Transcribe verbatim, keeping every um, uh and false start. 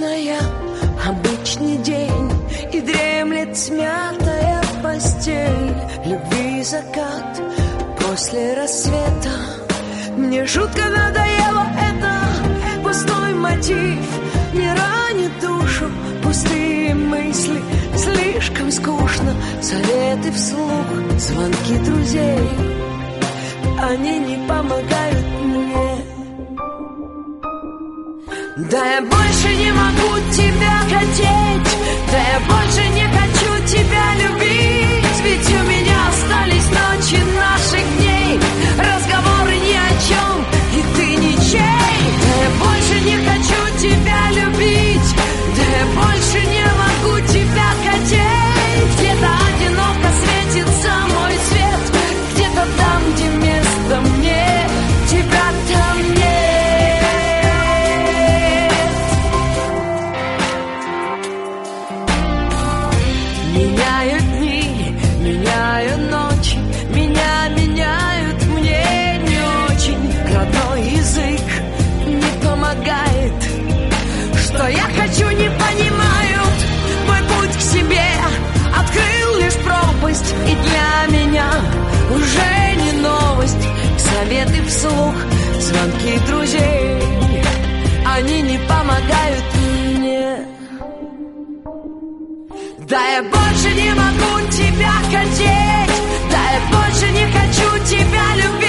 обычная, обычный день, и дремлет смятая постель. Любви закат после рассвета. Мне жутко надоело это, пустой мотив не ранит душу, пустые мысли, слишком скучно. Советы вслух, звонки друзей, они не помогают мне. Да я больше не могу тебя хотеть, да я больше не хочу тебя любить, ведь у меня остались ночи наших дней, разговоры ни о чем, и ты ничей. Да я больше не хочу тебя любить, да я больше не могу тебя хотеть. Где-то одиноко светится мой свет, где-то там, где место мне, тебя там нет. Меняют дни, меняют ночи, меня меняют, мне не очень. Родной язык не помогает, что я хочу, не понимают. Мой путь к себе открыл лишь пропасть, и для меня уже не новость. Советы вслух, звонки друзей, они не помогают мне. Да я больше не могу тебя хотеть, да я больше не хочу тебя любить.